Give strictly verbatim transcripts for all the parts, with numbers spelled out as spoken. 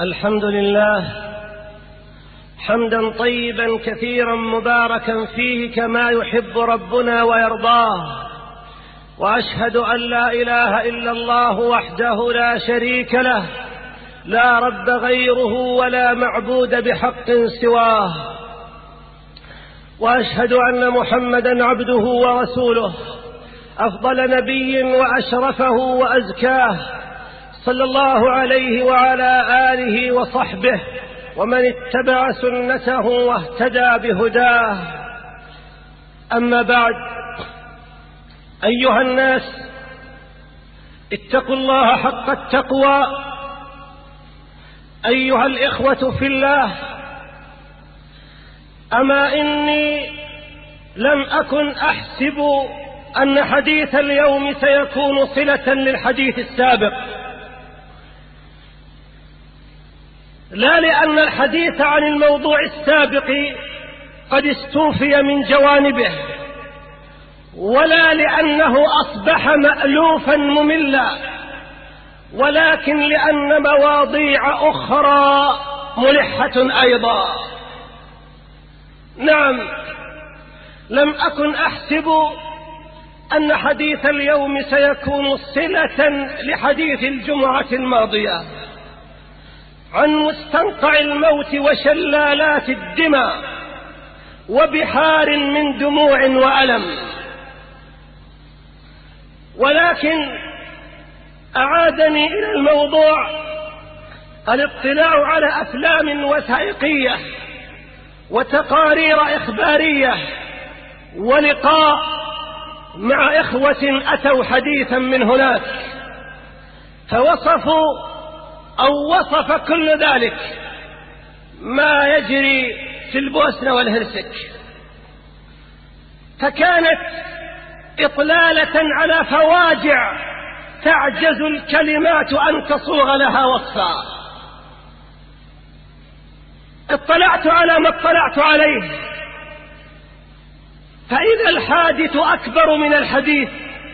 الحمد لله حمدا طيبا كثيرا مباركا فيه كما يحب ربنا ويرضاه، وأشهد أن لا إله إلا الله وحده لا شريك له، لا رب غيره ولا معبود بحق سواه، وأشهد أن محمدا عبده ورسوله أفضل نبي وأشرفه وأزكاه، صلى الله عليه وعلى آله وصحبه ومن اتبع سنته واهتدى بهداه. أما بعد، أيها الناس، اتقوا الله حق التقوى. أيها الإخوة في الله، أما إني لم أكن أحسب أن حديث اليوم سيكون صلة للحديث السابق، لا لأن الحديث عن الموضوع السابق قد استوفي من جوانبه، ولا لأنه أصبح مألوفا مملا، ولكن لأن مواضيع أخرى ملحة أيضا. نعم، لم أكن أحسب أن حديث اليوم سيكون صلة لحديث الجمعة الماضية عن مستنقع الموت وشلالات الدماء وبحار من دموع وألم، ولكن أعادني إلى الموضوع الاطلاع على أفلام وثائقية وتقارير إخبارية ولقاء مع إخوة أتوا حديثا من هناك، فوصفوا أو وصف كل ذلك ما يجري في البوسنة والهرسك، فكانت إطلالة على فواجع تعجز الكلمات أن تصوغ لها وصفا. اطلعت على ما اطلعت عليه، فإذا الحادث أكبر من الحديث،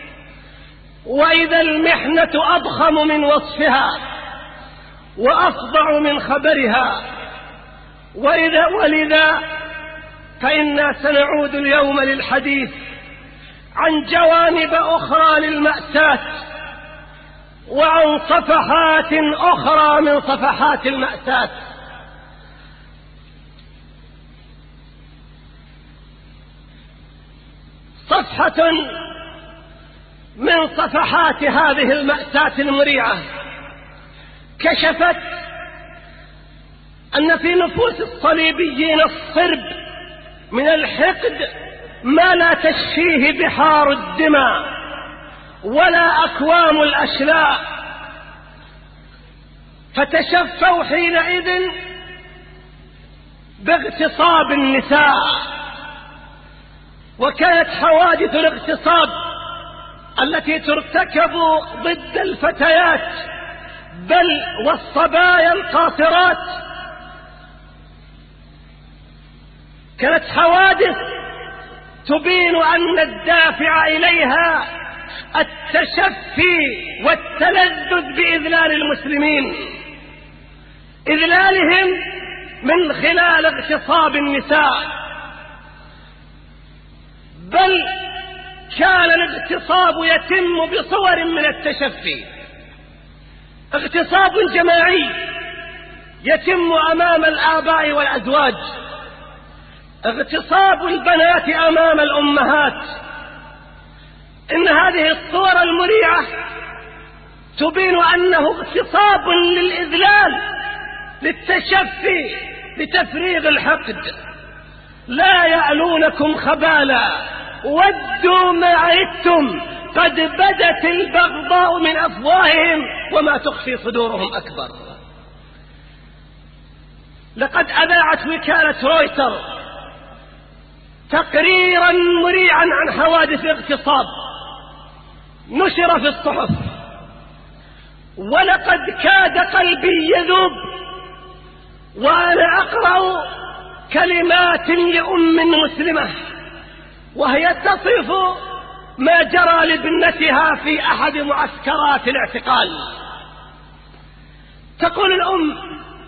وإذا المحنة أضخم من وصفها وأفظع من خبرها، وإذا ولذا فإنا سنعود اليوم للحديث عن جوانب أخرى للمأساة وعن صفحات أخرى من صفحات المأساة. صفحة من صفحات هذه المأساة المريعة كشفت أن في نفوس الصليبيين الصرب من الحقد ما لا تشفيه بحار الدماء ولا أكوام الأشلاء، فتشفوا حينئذ باغتصاب النساء، وكانت حوادث الاغتصاب التي ترتكب ضد الفتيات بل والصبايا القاصرات كانت حوادث تبين أن الدافع إليها التشفي والتلذذ بإذلال المسلمين، إذلالهم من خلال اغتصاب النساء، بل كان الاغتصاب يتم بصور من التشفي. اغتصاب جماعي يتم أمام الآباء والأزواج، اغتصاب البنات أمام الأمهات. إن هذه الصورة المريعة تبين أنه اغتصاب للإذلال، للتشفي، لتفريغ الحقد. لا يألونكم خبالا ودوا ما عدتم قد بدت البغضاء من أفواههم وما تخفي صدورهم أكبر. لقد أذاعت وكالة رويتر تقريرا مريعا عن حوادث اغتصاب، نشر في الصحف، ولقد كاد قلبي يذوب وأنا أقرأ كلمات لأم مسلمة وهي تصف ما جرى لابنتها في أحد معسكرات الاعتقال. تقول الأم: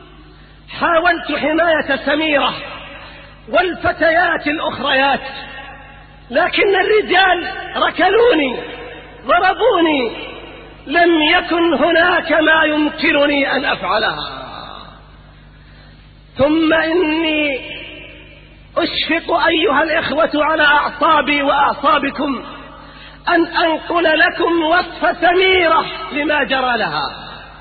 حاولت حماية سميرة والفتيات الأخريات، لكن الرجال ركلوني ضربوني، لم يكن هناك ما يمكنني أن أفعلها. ثم إني أشفق أيها الإخوة على أعصابي وأعصابكم أن أنقل لكم وصف سميرة لما جرى لها،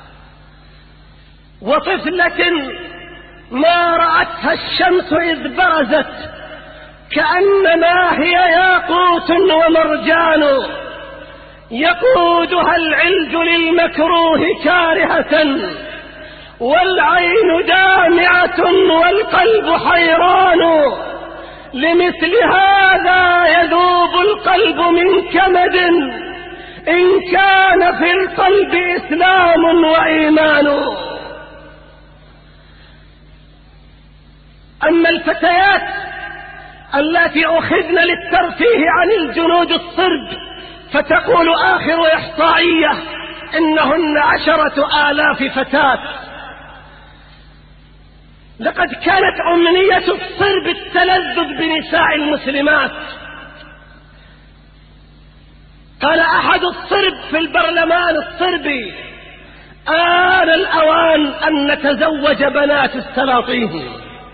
وطفلة ما رأتها الشمس إذ برزت كأنما هي ياقوت ومرجان، يقودها العلج للمكروه كارهة، والعين دامعة والقلب حيران، لمثل هذا يذوب القلب من كمد إن كان في القلب إسلام وإيمان. أما الفتيات التي أخذن للترفيه عن الجنود الصرب فتقول آخر إحصائية إنهن عشرة آلاف فتاة. لقد كانت أمنية الصرب التلذذ بنساء المسلمات. قال أحد الصرب في البرلمان الصربي: آن الأوان أن نتزوج بنات السلاطين.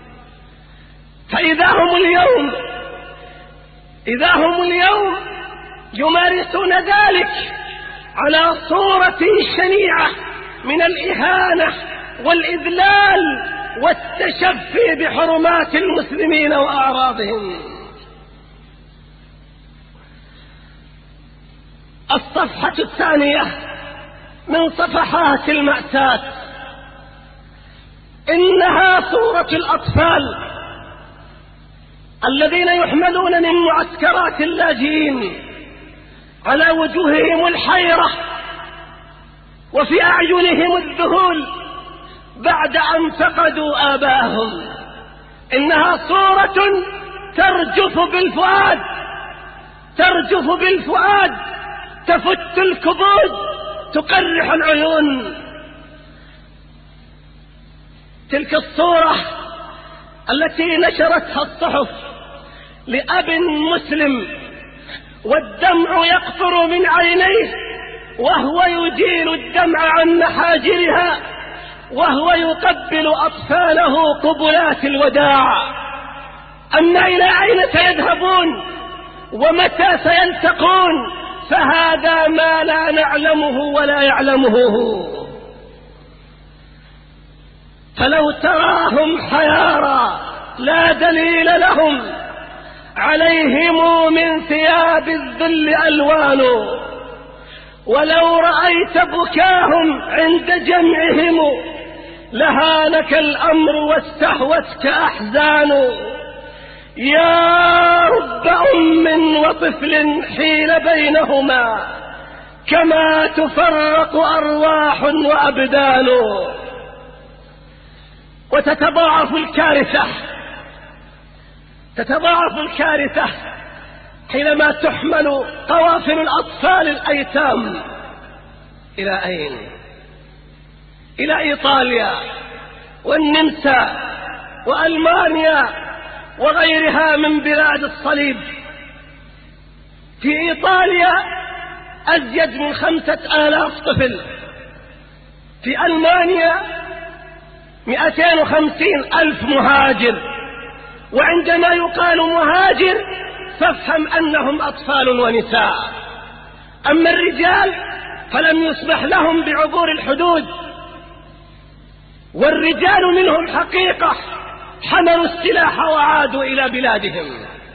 فإذا هم اليوم إذا هم اليوم يمارسون ذلك على صورة شنيعة من الإهانة والإذلال والتشفي بحرمات المسلمين وأعراضهم. الصفحة الثانية من صفحات المأساة إنها صورة الأطفال الذين يحملون من معسكرات اللاجئين، على وجوههم الحيرة وفي أعينهم الذهول بعد أن فقدوا آباءهم. إنها صورة ترجف بالفؤاد ترجف بالفؤاد تفت الكبود، تقرح العيون. تلك الصورة التي نشرتها الصحف لأب مسلم والدمع يقطر من عينيه وهو يدير الدمع عن محاجرها وهو يقبل أطفاله قبلات الوداع. أما إلى أين سيذهبون ومتى سيلتقون فهذا ما لا نعلمه ولا يعلمه هو. فلو تراهم حيارى لا دليل لهم، عليهم من ثياب الذل ألوان، ولو رأيت بكاهم عند جمعهم لهانك الأمر واستهوتك أحزان. يا رب أم وطفل حيل بينهما كما تفرق أرواح وأبدان. وتتضاعف الكارثة تتضاعف الكارثة حينما تحمل قوافل الأطفال الأيتام. إلى أين؟ إلى إيطاليا والنمسا وألمانيا وغيرها من بلاد الصليب. في إيطاليا أزيد من خمسة آلاف طفل، في ألمانيا مئتين وخمسين ألف مهاجر. وعندما يقال مهاجر فافهم أنهم أطفال ونساء. أما الرجال فلم يسمح لهم بعبور الحدود، والرجال منهم حقيقة حملوا السلاح وعادوا إلى بلادهم.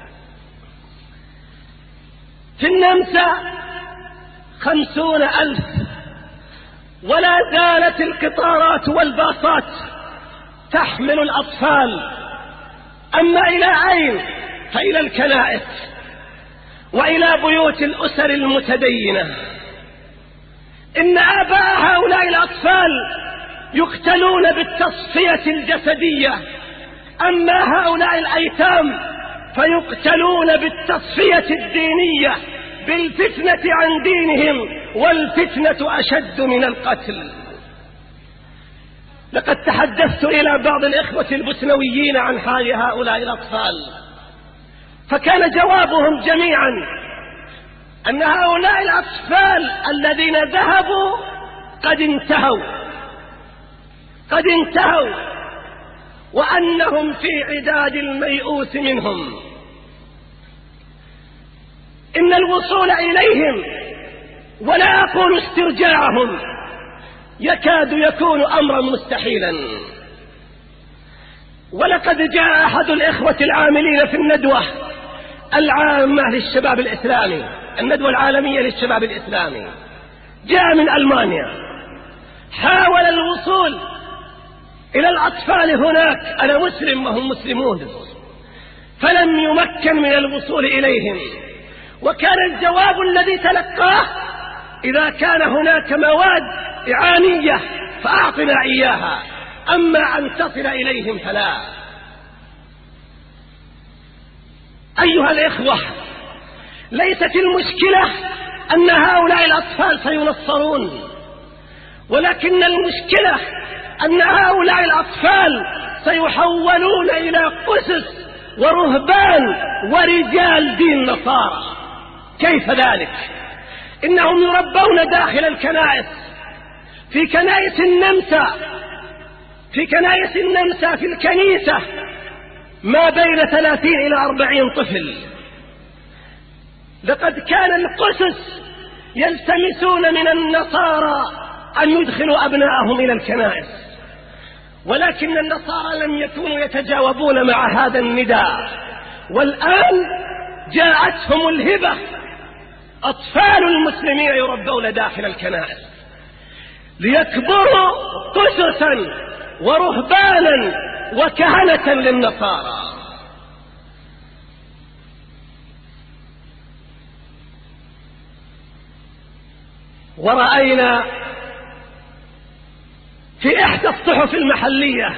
في النمسا خمسون ألف، ولا زالت القطارات والباصات تحمل الأطفال. أما إلى أين؟ فإلى الكنائس وإلى بيوت الأسر المتدينة. إن آباء هؤلاء الأطفال يقتلون بالتصفية الجسدية، أما هؤلاء الأيتام فيقتلون بالتصفية الدينية، بالفتنة عن دينهم، والفتنة أشد من القتل. لقد تحدثت إلى بعض الإخوة البوسنويين عن حال هؤلاء الأطفال، فكان جوابهم جميعا أن هؤلاء الأطفال الذين ذهبوا قد انتهوا قد انتهوا وأنهم في عداد الميؤوس منهم. إن الوصول إليهم، ولا أقول استرجاعهم، يكاد يكون أمرا مستحيلا. ولقد جاء أحد الإخوة العاملين في الندوة العامة للشباب الإسلامي، الندوة العالمية للشباب الإسلامي، جاء من ألمانيا، حاول الوصول إلى الأطفال هناك، أنا مسلم وهم مسلمون، فلم يمكن من الوصول إليهم. وكان الجواب الذي تلقاه: إذا كان هناك مواد إعانية فأعطنا إياها، أما أن تصل إليهم فلا. أيها الإخوة، ليست المشكلة أن هؤلاء الأطفال سينصرون، ولكن المشكلة أن هؤلاء الأطفال سيحولون إلى قسس ورهبان ورجال دين نصارى. كيف ذلك؟ إنهم يربون داخل الكنائس، في كنائس النمسا في كنائس النمسا في الكنيسة ما بين ثلاثين إلى أربعين طفل. لقد كان القسس يلتمسون من النصارى أن يدخلوا أبناءهم إلى الكنائس، ولكن النصارى لم يكونوا يتجاوبون مع هذا النداء. والآن جاءتهم الهبة، أطفال المسلمين يربون داخل الكنائس ليكبروا قسسا ورهبانا وكهنة للنصارى. ورأينا في إحدى الصحف المحلية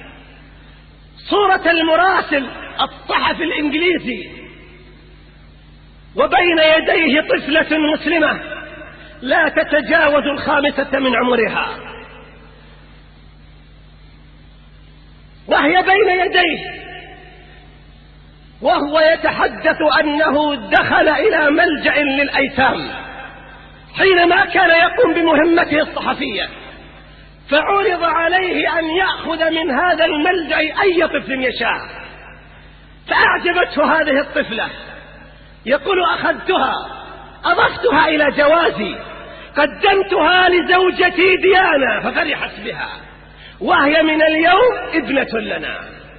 صورة المراسل الصحفي الإنجليزي، وبين يديه طفلة مسلمة لا تتجاوز الخامسة من عمرها، وهي بين يديه وهو يتحدث أنه دخل إلى ملجأ للأيتام حينما كان يقوم بمهمته الصحفية، فعرض عليه أن يأخذ من هذا الملجأ أي طفل يشاء، فأعجبته هذه الطفلة، يقول: أخذتها أضفتها إلى جوازي، قدمتها لزوجتي ديانا ففرحت بها، وهي من اليوم ابنة لنا.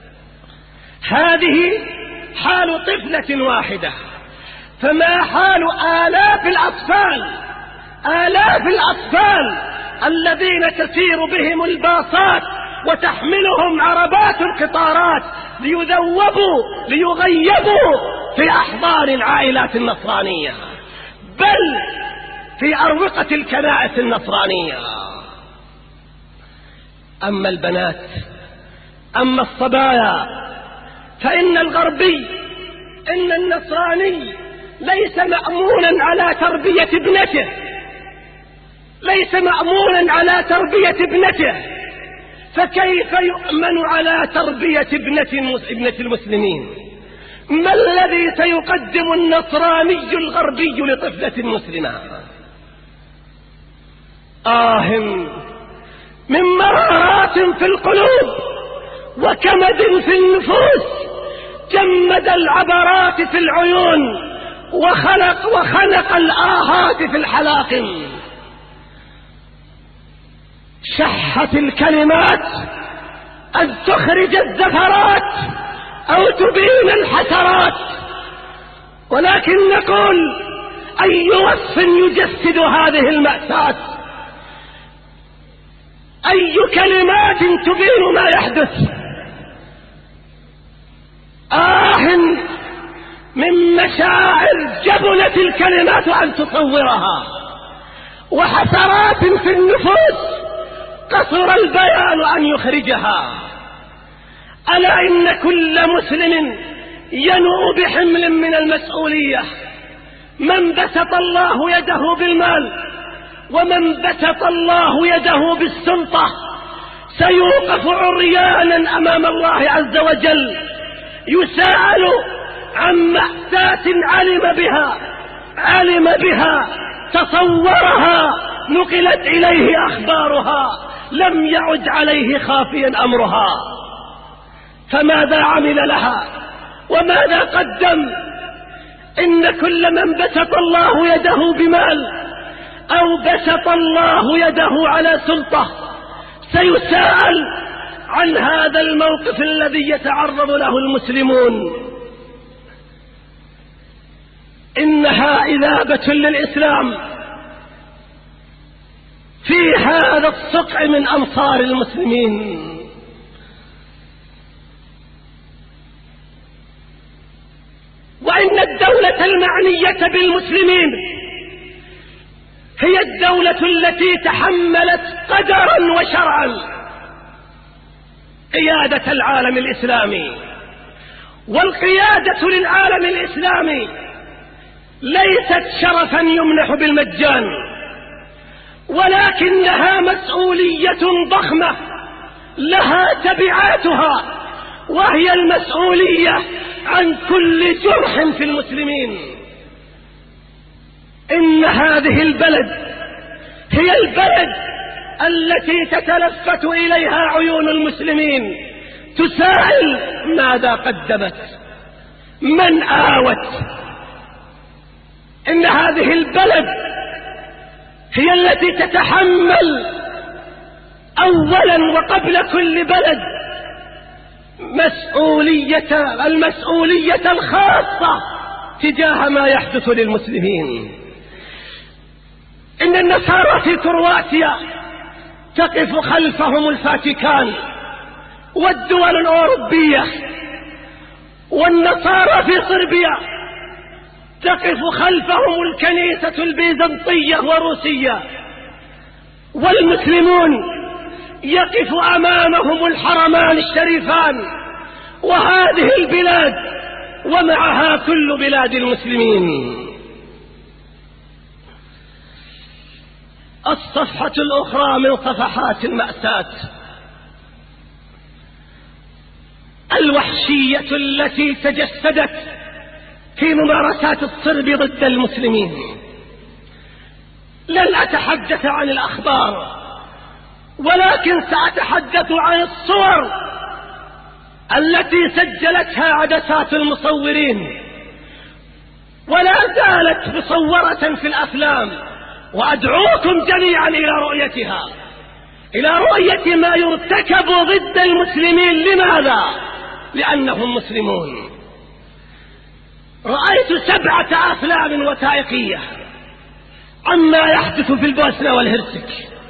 هذه حال طفلة واحدة، فما حال آلاف الأطفال آلاف الأطفال الذين تسير بهم الباصات وتحملهم عربات القطارات ليذوبوا ليغيبوا في أحضان العائلات النصرانية، بل في أروقة الكنائس النصرانية. أما البنات، أما الصبايا، فإن الغربي، إن النصراني ليس مأمونا على تربية ابنته ليس مأمونا على تربية ابنته فكيف يؤمن على تربية ابنة ابنة المسلمين؟ ما الذي سيقدم النصراني الغربي لطفلة مسلمة؟ آه من مرارات في القلوب وكمد في النفوس، جمد العبرات في العيون وخلق وخنق الآهات في الحلاقم. شحت الكلمات أن تخرج الزفرات أو تبين الحسرات، ولكن نقول: أي وصف يجسد هذه المأساة؟ أي كلمات تبين ما يحدث؟ آه من مشاعر جبلت الكلمات أن تصورها، وحسرات في النفوس قصر البيان أن يخرجها. ألا إن كل مسلم ينوء بحمل من المسؤولية، من بسط الله يده بالمال ومن بسط الله يده بالسلطة سيوقف عريانا أمام الله عز وجل، يسأل عن مأساة علم بها علم بها تصورها، نقلت إليه أخبارها، لم يعد عليه خافيا أمرها. فماذا عمل لها وماذا قدم؟ إن كل من بسط الله يده بمال أو بسط الله يده على سلطة سيسأل عن هذا الموقف الذي يتعرض له المسلمون. إنها إذابة للإسلام في هذا الصقع من أمصار المسلمين. وإن الدولة المعنية بالمسلمين هي الدولة التي تحملت قدرا وشرعا قيادة العالم الإسلامي. والقيادة للعالم الإسلامي ليست شرفا يمنح بالمجان، ولكنها مسؤولية ضخمة لها تبعاتها، وهي المسؤولية عن كل جرح في المسلمين. إن هذه البلد هي البلد التي تتلفت إليها عيون المسلمين، تسائل ماذا قدمت، من آوت. إن هذه البلد هي التي تتحمل أولا وقبل كل بلد مسؤولية المسؤولية الخاصة تجاه ما يحدث للمسلمين. إن النصارى في كرواتيا تقف خلفهم الفاتيكان والدول الأوروبية، والنصارى في صربيا تقف خلفهم الكنيسة البيزنطية وروسيا، والمسلمون يقف أمامهم الحرمان الشريفان. وهذه البلاد ومعها كل بلاد المسلمين. الصفحة الأخرى من صفحات المأساة الوحشية التي تجسدت في ممارسات الصرب ضد المسلمين. لن أتحدث عن الأخبار، ولكن سأتحدث عن الصور التي سجلتها عدسات المصورين ولا زالت مصورة في الأفلام، وأدعوكم جميعا إلى رؤيتها، إلى رؤية ما يرتكب ضد المسلمين. لماذا؟ لأنهم مسلمون. رأيت سبعة أفلام وثائقية عما يحدث في البوسنة والهرسك،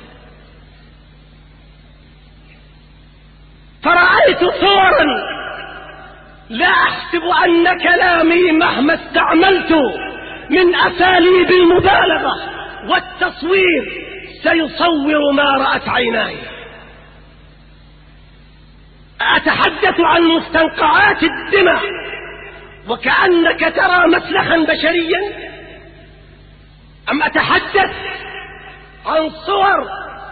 فرأيت صورا لا أحسب أن كلامي مهما استعملت من أساليب المبالغة والتصوير سيصور ما رأت عيناي. أتحدث عن مستنقعات الدماء وكأنك ترى مسلخا بشريا، أم أتحدث عن صور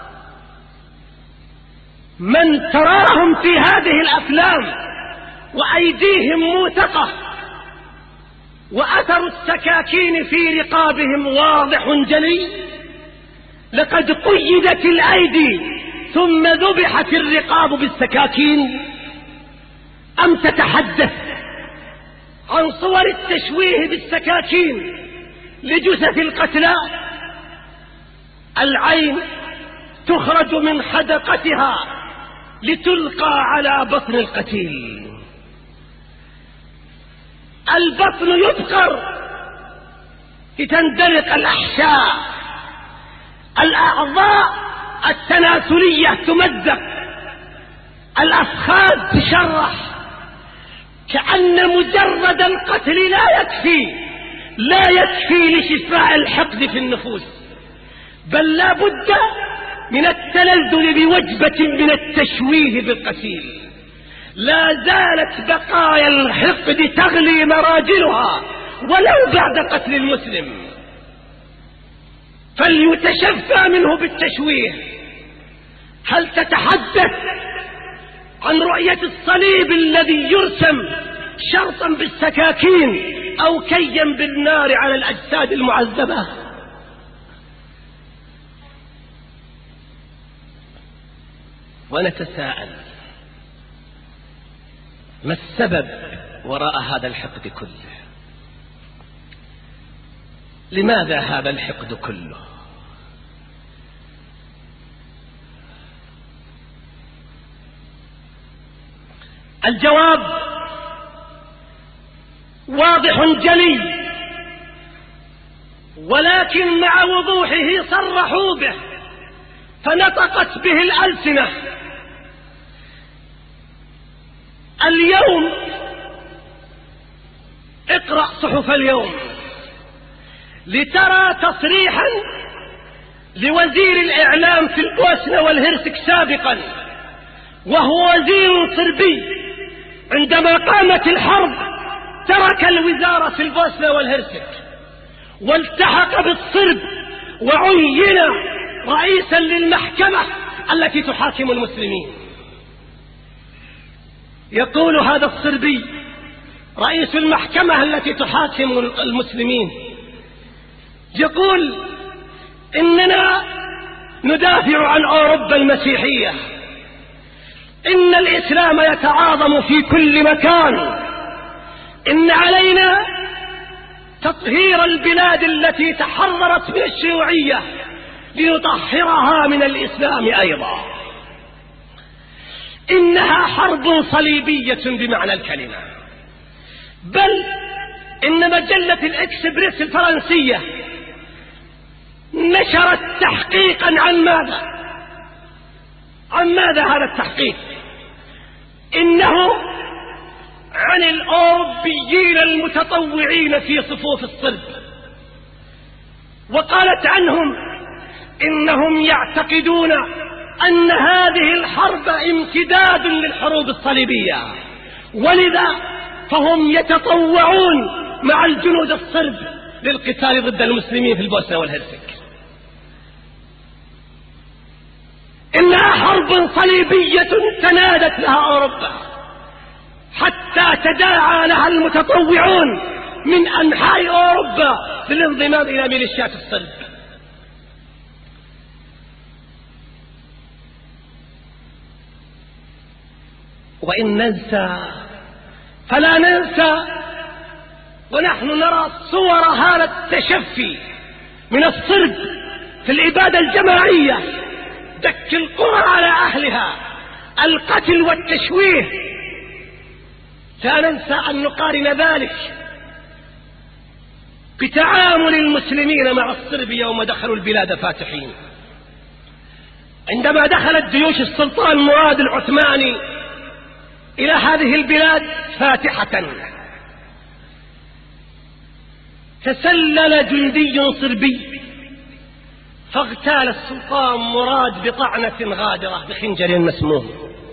من تراهم في هذه الأفلام وأيديهم موثقة وأثر السكاكين في رقابهم واضح جلي؟ لقد قيدت الأيدي ثم ذبحت الرقاب بالسكاكين. أم تتحدث عن صور التشويه بالسكاكين لجثث القتلى؟ العين تخرج من حدقتها لتلقى على بطن القتيل، البطن يبقر لتندلق الأحشاء، الأعضاء التناسلية تمزق، الأفخاذ تشرح، كأن مجرد القتل لا يكفي لا يكفي لشفاء الحقد في النفوس، بل لا بد من التلذذ بوجبة من التشويه بالقتيل. لا زالت بقايا الحقد تغلي مراجلها ولو بعد قتل المسلم، فليتشفى منه بالتشويه. هل تتحدث عن رؤية الصليب الذي يرسم شرطا بالسكاكين أو كيا بالنار على الأجساد المعذبة؟ ونتساءل ما السبب وراء هذا الحقد كله؟ لماذا هذا الحقد كله؟ الجواب واضح جلي، ولكن مع وضوحه صرحوا به فنطقت به الألسنة. اليوم اقرأ صحف اليوم لترى تصريحا لوزير الإعلام في البوسنة والهرسك سابقا، وهو وزير صربي، عندما قامت الحرب ترك الوزارة في البوسنة والهرسك والتحق بالصرب وعين رئيسا للمحكمة التي تحاكم المسلمين. يقول هذا الصربي رئيس المحكمة التي تحاكم المسلمين، يقول إننا ندافع عن أوروبا المسيحية، إن الإسلام يتعاظم في كل مكان، إن علينا تطهير البلاد التي تحررت من الشيوعية لنطهرها من الإسلام أيضا. إنها حرب صليبية بمعنى الكلمة. بل إن مجلة الإكسبريس الفرنسية نشرت تحقيقا عن ماذا؟ عن ماذا هذا التحقيق؟ إنه عن الأوروبيين المتطوعين في صفوف الصلب، وقالت عنهم إنهم يعتقدون أن هذه الحرب امتداد للحروب الصليبية، ولذا فهم يتطوعون مع الجنود الصرب للقتال ضد المسلمين في البوسنة والهرسك. إنها حرب صليبية تنادت لها أوروبا حتى تداعى لها المتطوعون من أنحاء أوروبا للانضمام إلى ميليشيات الصلب. وإن ننسى فلا ننسى، ونحن نرى صور هذا التشفي من الصرب في الإبادة الجماعية، دك القرى على أهلها، القتل والتشويه. لا ننسى أن نقارن ذلك بتعامل المسلمين مع الصرب يوم دخلوا البلاد فاتحين. عندما دخلت جيوش السلطان مراد العثماني إلى هذه البلاد فاتحة، تسلل جندي صربي فاغتال السلطان مراد بطعنة غادرة بخنجر مسموم،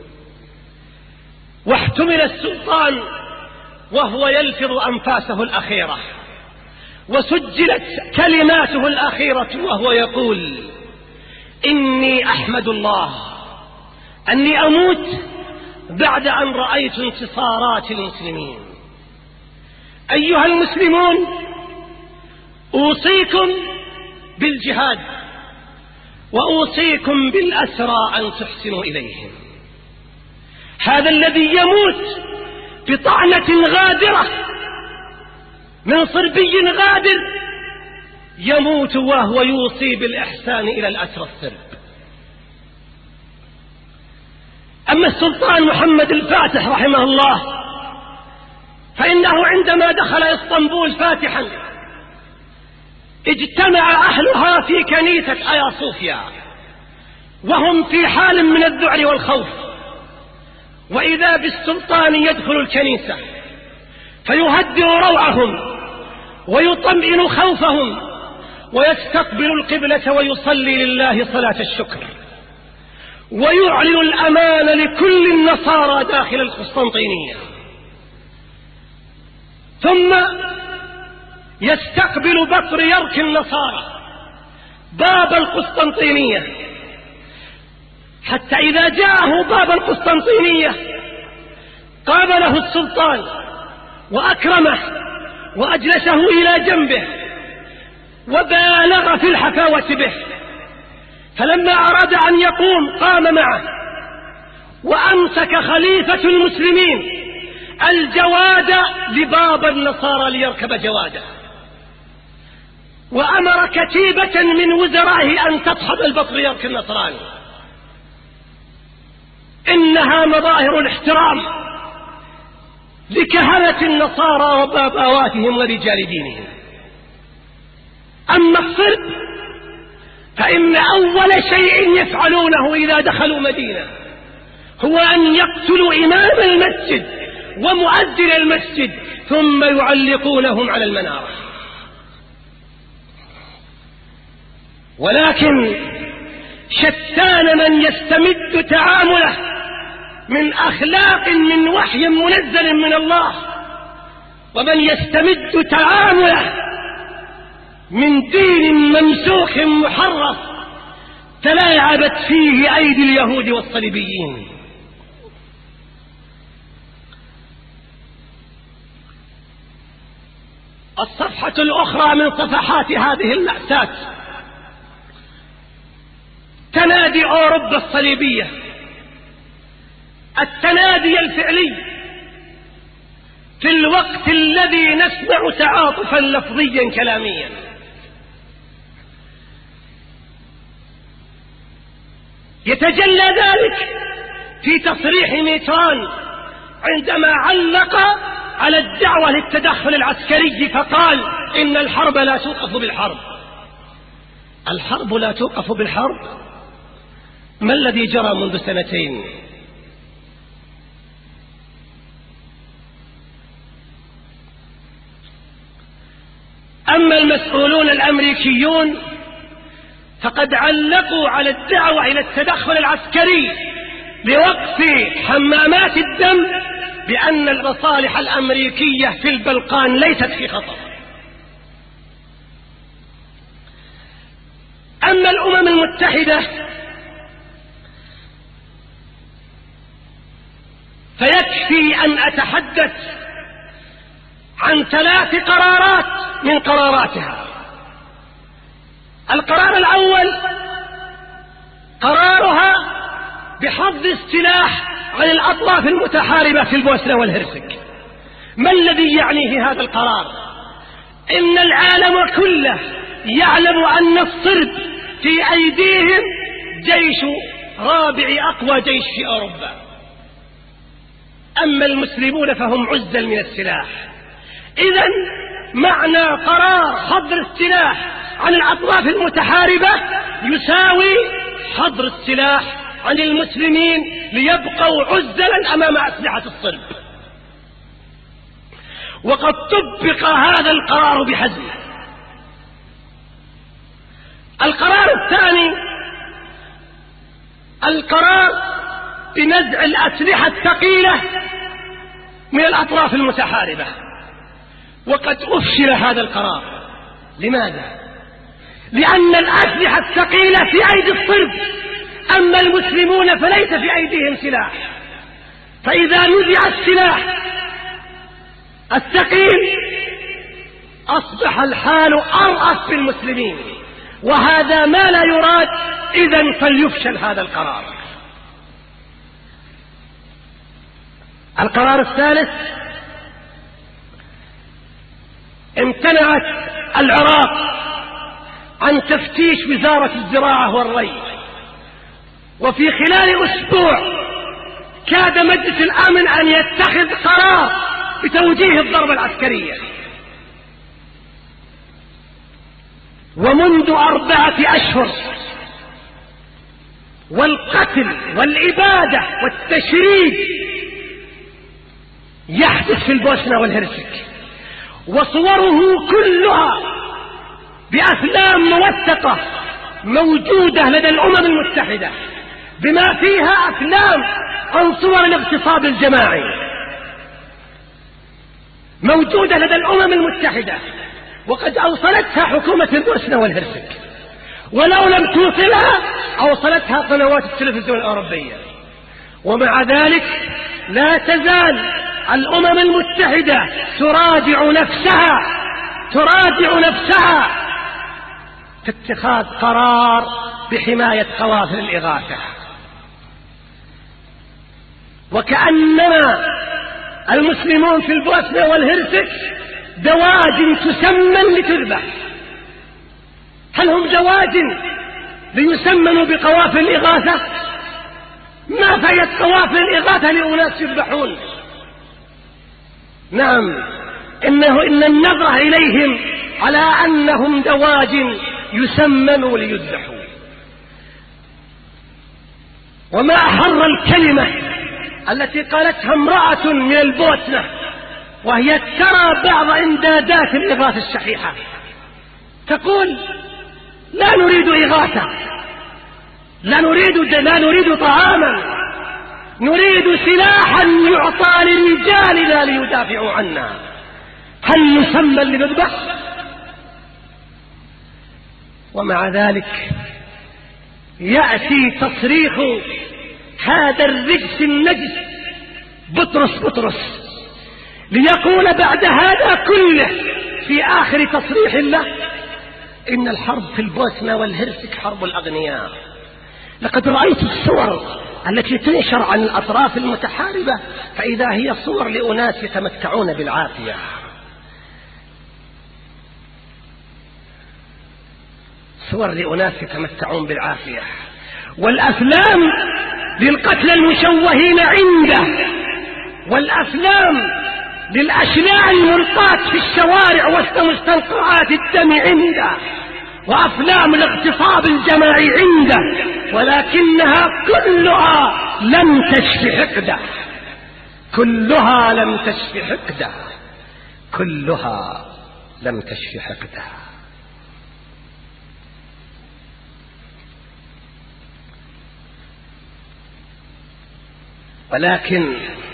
واحتمل السلطان وهو يلفظ أنفاسه الأخيرة، وسجلت كلماته الأخيرة وهو يقول: إني أحمد الله أني أموت بعد أن رأيت انتصارات المسلمين. أيها المسلمون، أوصيكم بالجهاد، وأوصيكم بالأسرى أن تحسنوا إليهم. هذا الذي يموت بطعنة غادرة من صربي غادر يموت وهو يوصي بالإحسان إلى الأسرى الصرب. أما السلطان محمد الفاتح رحمه الله، فإنه عندما دخل اسطنبول فاتحا اجتمع أهلها في كنيسة آيا صوفيا وهم في حال من الذعر والخوف، وإذا بالسلطان يدخل الكنيسة فيهدئ روعهم ويطمئن خوفهم ويستقبل القبلة ويصلي لله صلاة الشكر، ويعلن الأمان لكل النصارى داخل القسطنطينية، ثم يستقبل بطريرك النصارى باب القسطنطينية حتى إذا جاءه باب القسطنطينية قابله السلطان وأكرمه وأجلسه إلى جنبه وبالغ في الحفاوة به، فلما أراد أن يقوم قام معه، وأمسك خليفة المسلمين الجواد لباب النصارى ليركب جواده، وأمر كتيبة من وزرائه أن تصحب البطريرك النصراني. إنها مظاهر الاحترام لكهنة النصارى وبابواتهم ورجال دينهم. أما الصرب فإن أول شيء يفعلونه إذا دخلوا مدينة هو أن يقتلوا إمام المسجد ومؤذن المسجد ثم يعلقونهم على المنارة. ولكن شتان من يستمد تعامله من أخلاق من وحي منزل من الله، ومن يستمد تعامله من دين ممسوخ محرف تلاعبت فيه أيدي اليهود والصليبيين. الصفحة الأخرى من صفحات هذه المأساة تنادي أوروبا الصليبية، التنادي الفعلي في الوقت الذي نسمع تعاطفا لفظيا كلاميا. يتجلى ذلك في تصريح ميتران عندما علق على الدعوة للتدخل العسكري فقال إن الحرب لا توقف بالحرب. الحرب لا توقف بالحرب؟ ما الذي جرى منذ سنتين؟ أما المسؤولون الأمريكيون فقد علقوا على الدعوة إلى التدخل العسكري لوقف حمامات الدم بأن المصالح الأمريكية في البلقان ليست في خطر. أما الأمم المتحدة فيكفي أن أتحدث عن ثلاث قرارات من قراراتها. القرار الأول قرارها بحظ السلاح عن الأطراف المتحاربة في البوسنة والهرسك. ما الذي يعنيه هذا القرار؟ إن العالم كله يعلم أن الصرب في أيديهم جيش رابع أقوى جيش في أوروبا، أما المسلمون فهم عزل من السلاح. إذن معنى قرار حظر السلاح عن الأطراف المتحاربة يساوي حظر السلاح عن المسلمين ليبقوا عزلا أمام أسلحة الصلب. وقد طبق هذا القرار بحزم. القرار الثاني القرار بنزع الأسلحة الثقيلة من الأطراف المتحاربة، وقد أفشل هذا القرار. لماذا؟ لأن الأسلحة الثقيلة في أيدي الصرب، أما المسلمون فليس في أيديهم سلاح. فإذا نزع السلاح الثقيل أصبح الحال أرأس بالمسلمين، وهذا ما لا يراد. إذن فليفشل هذا القرار. القرار الثالث امتنعت العراق عن تفتيش وزارة الزراعة والري، وفي خلال أسبوع كاد مجلس الأمن أن يتخذ قرار بتوجيه الضربة العسكرية. ومنذ أربعة أشهر والقتل والإبادة والتشريد يحدث في البوسنة والهرسك، وصوره كلها بأفلام موثقة موجودة لدى الأمم المتحدة، بما فيها أفلام عن صور الاغتصاب الجماعي موجودة لدى الأمم المتحدة، وقد أوصلتها حكومة البوسنة والهرسك. ولو لم توصلها أوصلتها قنوات التلفزيون الأوروبية. ومع ذلك لا تزال الأمم المتحدة تراجع نفسها تراجع نفسها في اتخاذ قرار بحماية قوافل الإغاثة، وكأنما المسلمون في البوسنة والهرسك دواجن تسمن لتذبح. هل هم دواجن ليسمنوا بقوافل الإغاثة؟ ما فائدة قوافل الإغاثة لأناس يذبحون؟ نعم، إنه إن النظرة إليهم على أنهم دواجن يسمنوا ليذبحوا. وما أحر الكلمة التي قالتها امرأة من البوسنة وهي ترى بعض إمدادات الإغاثة الشحيحة، تقول: لا نريد إغاثة، لا نريد لا نريد طعاما، نريد سلاحا يعطى لرجالنا ليدافعوا عنا. هل نسمى لنذبح؟ ومع ذلك يأتي تصريح هذا الرجس النجس بطرس بطرس ليقول بعد هذا كله في آخر تصريح له: إن الحرب في البوسنة والهرسك حرب الأغنياء. لقد رأيت الصور التي تنشر عن الأطراف المتحاربة فإذا هي صور لأناس يتمتعون بالعافية. صور لأناس يتمتعون بالعافية، والأفلام للقتلى المشوهين عنده، والأفلام للأشلاء الملقاة في الشوارع وسط مستنقعات الدم عنده، وأفلام الاغتصاب الجماعي عنده، ولكنها كلها لم تشف حقده، كلها لم تشف حقده، كلها لم تشف حقده. ولكن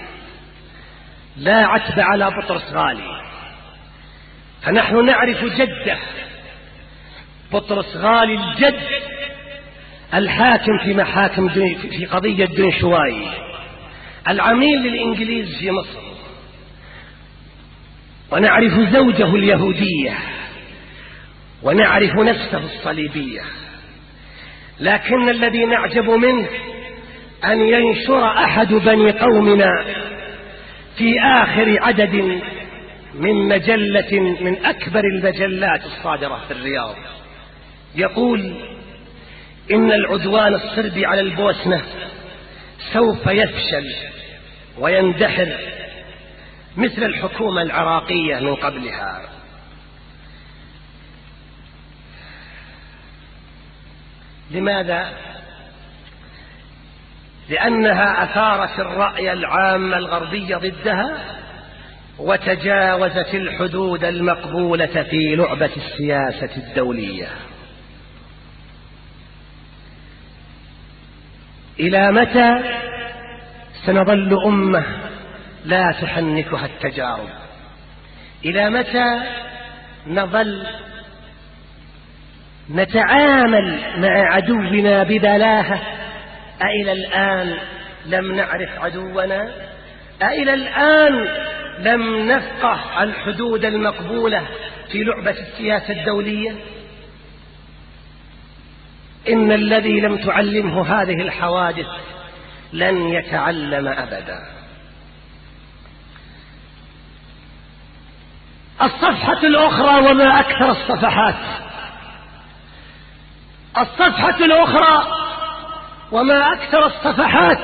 لا عتب على بطرس غالي، فنحن نعرف جده بطرس غالي الجد الحاكم في محاكم في قضية دنشواي، العميل للإنجليز في مصر، ونعرف زوجه اليهودية، ونعرف نفسه الصليبية. لكن الذي نعجب منه أن ينشر أحد بني قومنا في آخر عدد من مجلة من أكبر المجلات الصادرة في الرياض يقول إن العدوان الصربي على البوسنة سوف يفشل ويندحر مثل الحكومة العراقية من قبلها. لماذا؟ لأنها أثارت الرأي العام الغربي ضدها وتجاوزت الحدود المقبولة في لعبة السياسة الدولية. إلى متى سنظل أمة لا تحنكها التجارب؟ إلى متى نظل نتعامل مع عدونا ببلاهة؟ أإلى الآن لم نعرف عدونا؟ أإلى الآن لم نفقه الحدود المقبولة في لعبة السياسة الدولية؟ إن الذي لم تعلمه هذه الحوادث لن يتعلم أبدا. الصفحة الأخرى وما أكثر الصفحات، الصفحة الأخرى وما أكثر الصفحات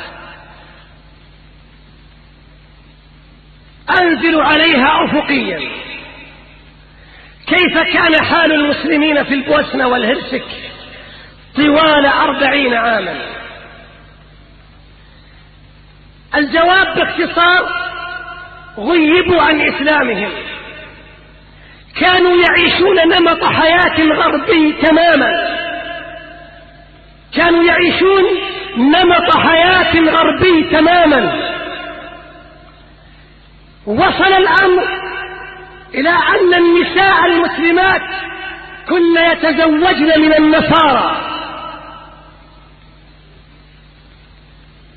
أنزل عليها أفقيا كيف كان حال المسلمين في البوسنة والهرسك طوال أربعين عاما. الجواب باختصار: غيبوا عن إسلامهم، كانوا يعيشون نمط حياة غربي تماما، كانوا يعيشون نمط حياة غربي تماما. وصل الأمر إلى أن النساء المسلمات كن يتزوجن من النصارى،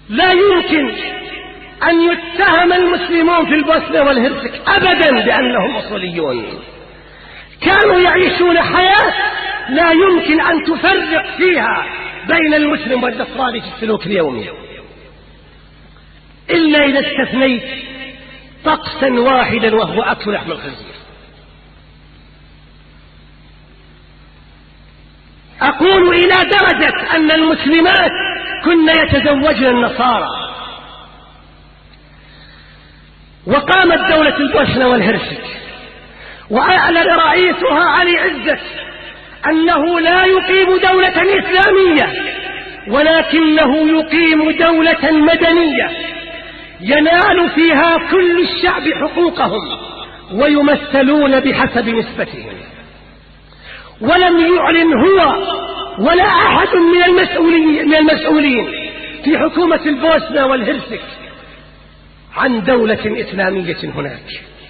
لا يمكن أن يتهم المسلمون في البوسنة والهرسك أبدا بأنهم أصوليون. كانوا يعيشون حياة لا يمكن أن تفرق فيها بين المسلم والنصراني في السلوك اليومي، إلا إذا استثنيت طقسا واحدا وهو أكل لحم الخنزير. أقول إلى درجة أن المسلمات كن يتزوجن النصارى. وقامت دولة البوسنة والهرسك وأعلن رئيسها علي عزت أنه لا يقيم دولة إسلامية، ولكنه يقيم دولة مدنية ينال فيها كل الشعب حقوقهم ويمثلون بحسب نسبتهم. ولم يعلن هو ولا أحد من المسؤولين, من المسؤولين في حكومة البوسنة والهرسك عن دولة إسلامية هناك.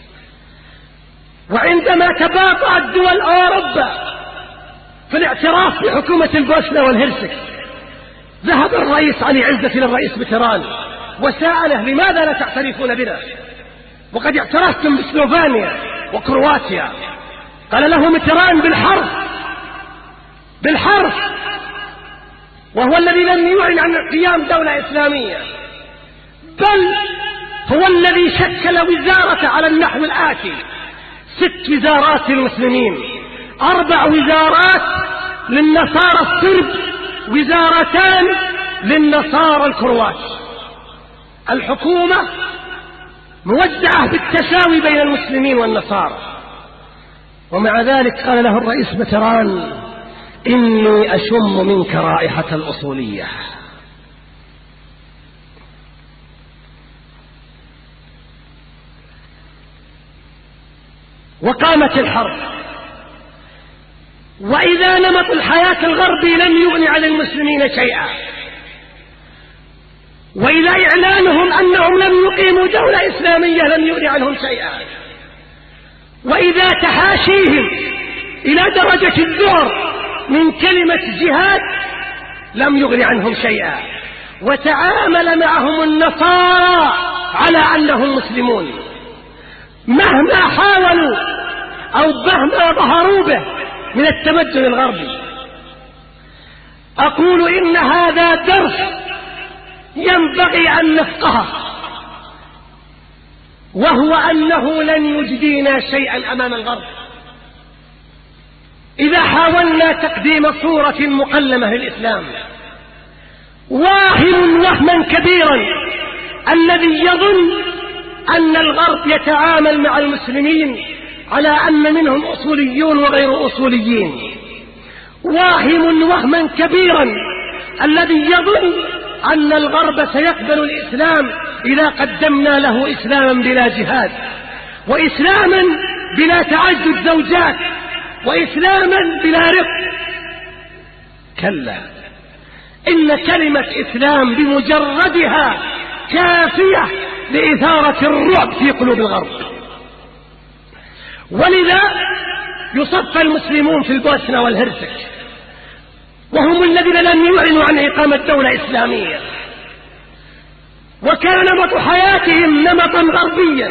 وعندما تباطأت دول أوروبا في الاعتراف بحكومة البوسنة والهرسك، ذهب الرئيس علي عزت إلى الرئيس ميتران وسأله لماذا لا تعترفون بنا وقد اعترفتم بسلوفانيا وكرواتيا؟ قال له ميتران بالحرف بالحرف وهو الذي لم يعلن عن قيام دولة إسلامية، بل هو الذي شكل وزارة على النحو الآتي: ست وزارات للمسلمين، أربع وزارات للنصارى الصرب، وزارتان للنصارى الكروات. الحكومة موزعة بالتساوي بين المسلمين والنصارى. ومع ذلك قال له الرئيس ميتران: إني أشم منك رائحة الأصولية. وقامت الحرب، وإذا نمط الحياة الغربي لم يغني عن المسلمين شيئا، وإذا إعلانهم أنهم لم يقيموا دولة إسلامية لم يغني عنهم شيئا، وإذا تحاشيهم إلى درجة الذعر من كلمة جهاد لم يغني عنهم شيئا، وتعامل معهم النصارى على أنهم مسلمون مهما حاولوا أو مهما ظهروا به من التمدن الغربي. أقول إن هذا درس ينبغي أن نفقهه، وهو أنه لن يجدينا شيئا أمام الغرب إذا حاولنا تقديم صورة مقلمة للإسلام. واهم وهما كبيرا الذي يظن أن الغرب يتعامل مع المسلمين على أن منهم أصوليون وغير أصوليين. واهم وهما كبيرا الذي يظن أن الغرب سيقبل الإسلام إذا قدمنا له إسلاما بلا جهاد، وإسلاما بلا تعدد زوجات، وإسلاما بلا رق. كلا، إن كلمة إسلام بمجردها كافية لإثارة الرعب في قلوب الغرب. ولذا يصف المسلمون في البوسنة والهرسك، وهم الذين لم يعلنوا عن إقامة دولة إسلامية، وكان نمط حياتهم نمطا غربيا،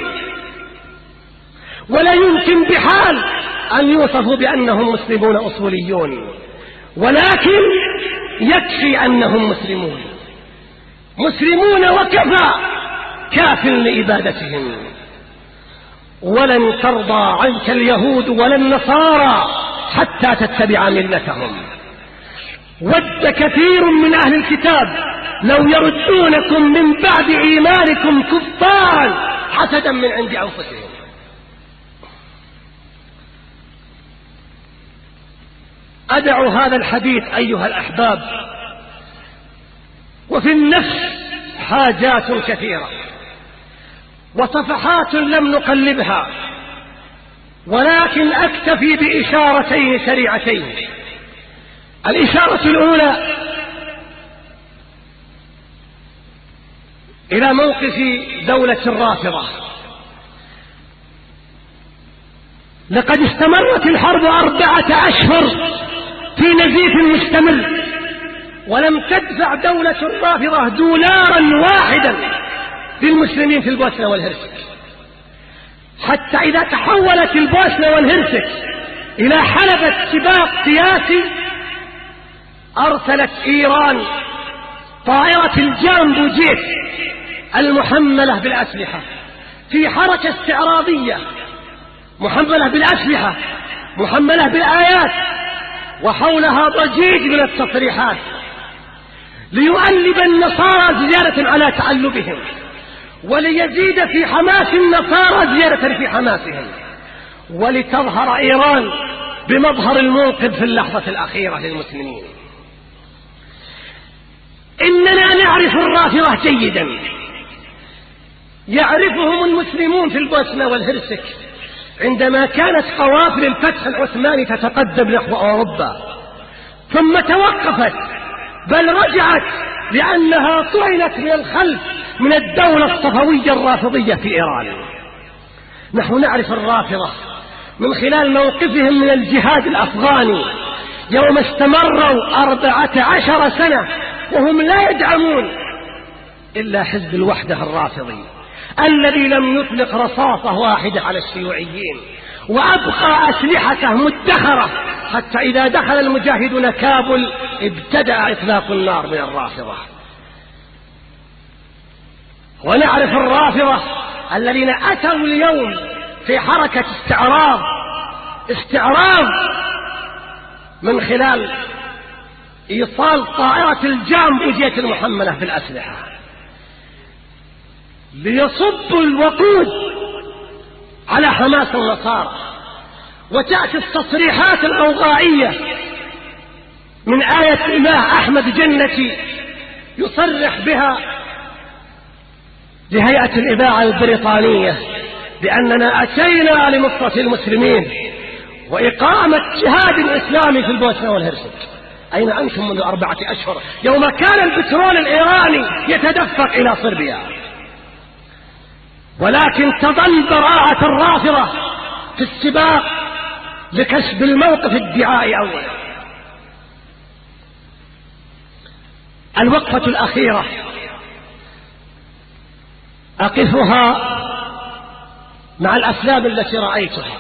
ولا يمكن بحال أن يوصفوا بأنهم مسلمون أصوليون، ولكن يكفي أنهم مسلمون مسلمون وكفى، كاف لإبادتهم. ولن ترضى عنك اليهود ولا النصارى حتى تتبع ملتهم. ود كثير من أهل الكتاب لو يردونكم من بعد إيمانكم كفارا حسدا من عند أنفسهم. أدعو هذا الحديث أيها الأحباب، وفي النفس حاجات كثيرة وصفحات لم نقلبها، ولكن أكتفي بإشارتين سريعتين. الإشارة الأولى إلى موقف دولة الرافضة. لقد استمرت الحرب أربعة أشهر في نزيف مستمر ولم تدفع دولة الرافضة دولارا واحدا للمسلمين في البوسنة والهرسك، حتى إذا تحولت البوسنة والهرسك إلى حلبة سباق سياسي أرسلت إيران طائرة الجامبو جيت المحملة بالأسلحة في حركة استعراضية، محملة بالأسلحة، محملة بالآيات، وحولها ضجيج من التصريحات ليؤلب النصارى زيادة على تعلبهم، وليزيد في حماس النصارى زيادة في حماسهم، ولتظهر إيران بمظهر المنقذ في اللحظة الأخيرة للمسلمين. إننا نعرف الرافضة جيدا، يعرفهم المسلمون في البوسنة والهرسك عندما كانت قوافل الفتح العثماني تتقدم نحو أوروبا ثم توقفت، بل رجعت لأنها طعنت من الخلف من الدولة الصفوية الرافضية في إيران. نحن نعرف الرافضة من خلال موقفهم من الجهاد الأفغاني يوم استمروا أربعة عشر سنة وهم لا يدعمون إلا حزب الوحدة الرافضي الذي لم يطلق رصاصة واحدة على الشيوعيين، وأبقى أسلحته مدخرة حتى إذا دخل المجاهدون كابل ابتدأ إطلاق النار من الرافضة. ونعرف الرافضة الذين أتوا اليوم في حركة استعراض استعراض من خلال إيصال طائرة الجامبو جيت المحملة بالأسلحة ليصبوا الوقود على حماس النصارى. وتأتي التصريحات الغوغائية من آية الإله أحمد جنتي يصرح بها لهيئة الإذاعة البريطانية بأننا أتينا لنصرة المسلمين وإقامة جهاد إسلامي في البوسنة والهرسك. أين أنتم منذ أربعة أشهر يوم كان البترول الإيراني يتدفق إلى صربيا؟ ولكن تظل براءة الرافضة في السباق لكسب الموقف الدعائي أولا. الوقفة الأخيرة أقفها مع الأفلام التي رأيتها.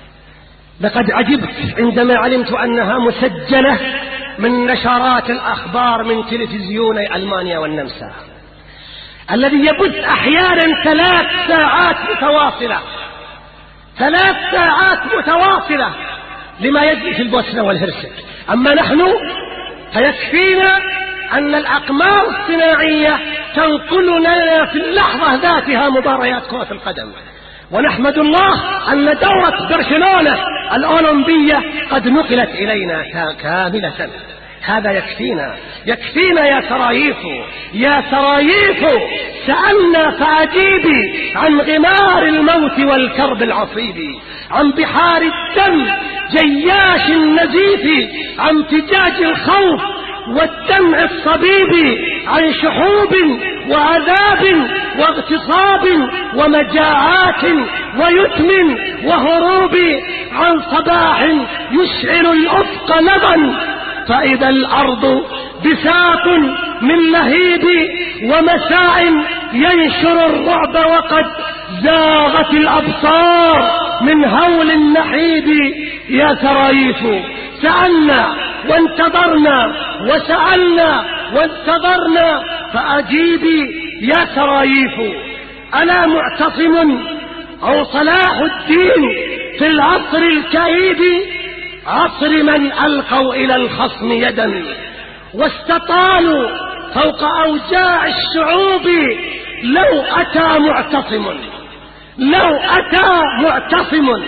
لقد عجبت عندما علمت أنها مسجلة من نشرات الأخبار من تلفزيوني ألمانيا والنمسا، الذي يبث أحيانا ثلاث ساعات متواصلة ثلاث ساعات متواصلة لما يجري في البوسنة والهرسك. أما نحن فيكفينا أن الأقمار الصناعية تنقلنا في اللحظة ذاتها مباريات كرة القدم، ونحمد الله أن دورة برشلونة الأولمبية قد نقلت إلينا كاملة. هذا يكفينا يكفينا يا سراييف يا سراييف سألنا فأجيبي عن غمار الموت والكرب العصيب، عن بحار الدم جياش النزيف، عن فجاج الخوف والدمع الصبيب، عن شحوب وعذاب واغتصاب ومجاعات ويتم وهروب، عن صباح يشعل الأفق لظا فإذا الأرض بساط من لهيب، ومساء ينشر الرعب وقد زاغت الأبصار من هول النحيب. يا سراييف سألنا وانتظرنا وسألنا وانتظرنا فأجيبي يا سراييف، ألا معتصم أو صلاح الدين في العصر الكئيب، عصر من ألقوا إلى الخصم يدا واستطالوا فوق أوجاع الشعوب؟ لو أتى معتصم لو أتى معتصم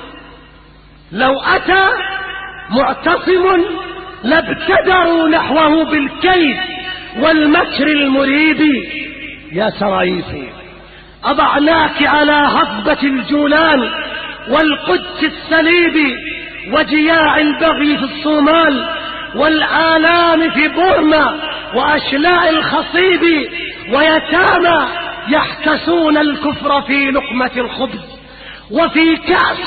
لو أتى معتصم لابتدروا نحوه بالكيد والمكر المريب. يا سراييف أضعناك على هضبة الجولان والقدس السليب، وجياع البغي في الصومال، والآلام في بورما، وأشلاء الخصيب، ويتامى يحتسون الكفر في لقمة الخبز وفي كأس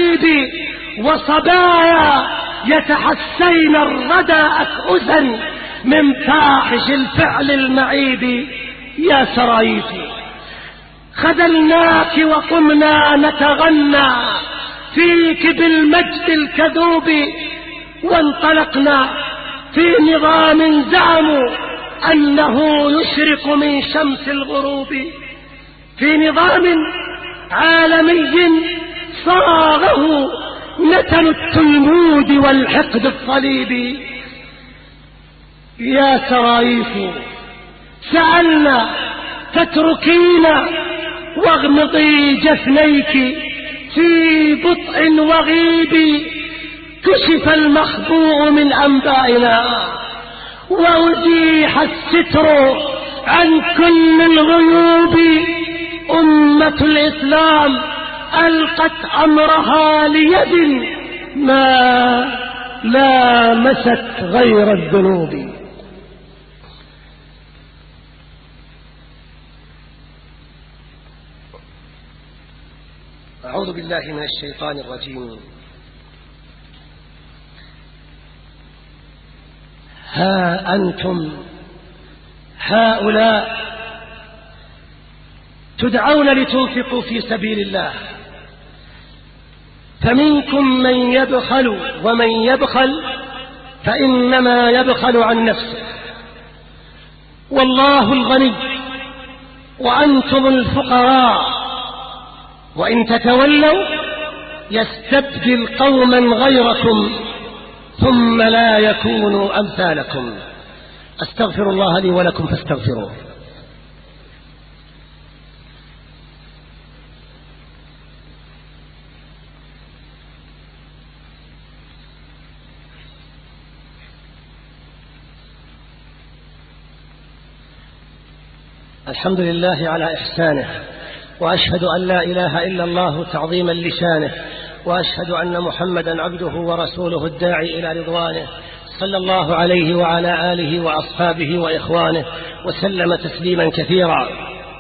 الحليب، وصبايا يتحسين الردى أكؤسا من فاحش الفعل المعيب يا سرايفي. خذلناك وقمنا نتغنى فيك بالمجد الكذوب، وانطلقنا في نظام زعموا أنه يشرق من شمس الغروب، في نظام عالمي صاغه نتن التلمود والحقد الصليبي. يا سرايف سألنا تتركينا واغمضي جفنيك في بطء وغيب، كشف المخبوء من أنبائنا وأزيح الستر عن كل الغيوب. أمة الإسلام ألقت أمرها ليد ما لامست غير الذنوب. أعوذ بالله من الشيطان الرجيم. ها أنتم هؤلاء تدعون لتنفقوا في سبيل الله، فمنكم من يبخل، ومن يبخل فإنما يبخل عن نفسه، والله الغني وأنتم الفقراء، وإن تتولوا يستبدل قوما غيركم ثم لا يكونوا أمثالكم. أستغفر الله لي ولكم فاستغفروه. الحمد لله على إحسانه، وأشهد أن لا إله إلا الله تعظيما لشانه، وأشهد أن محمدا عبده ورسوله الداعي إلى رضوانه، صلى الله عليه وعلى آله وأصحابه وإخوانه وسلم تسليما كثيرا.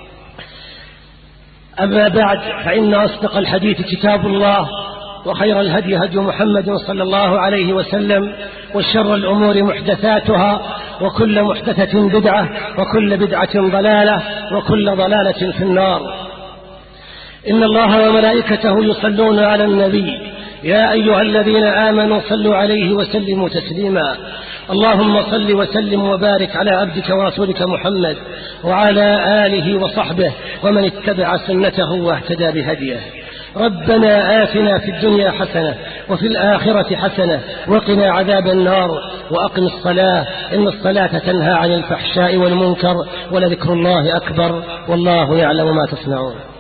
أما بعد، فإن أصدق الحديث كتاب الله، وخير الهدي هدي محمد صلى الله عليه وسلم، وشر الأمور محدثاتها، وكل محدثة بدعة، وكل بدعة ضلالة، وكل ضلالة في النار. إن الله وملائكته يصلون على النبي، يا أيها الذين آمنوا صلوا عليه وسلموا تسليما. اللهم صل وسلم وبارك على عبدك ورسولك محمد وعلى آله وصحبه ومن اتبع سنته واهتدى بهديه. ربنا آتنا في الدنيا حسنة وفي الآخرة حسنة وقنا عذاب النار، وأقم الصلاة إن الصلاة تنهى عن الفحشاء والمنكر، ولذكر الله أكبر، والله يعلم ما تصنعون.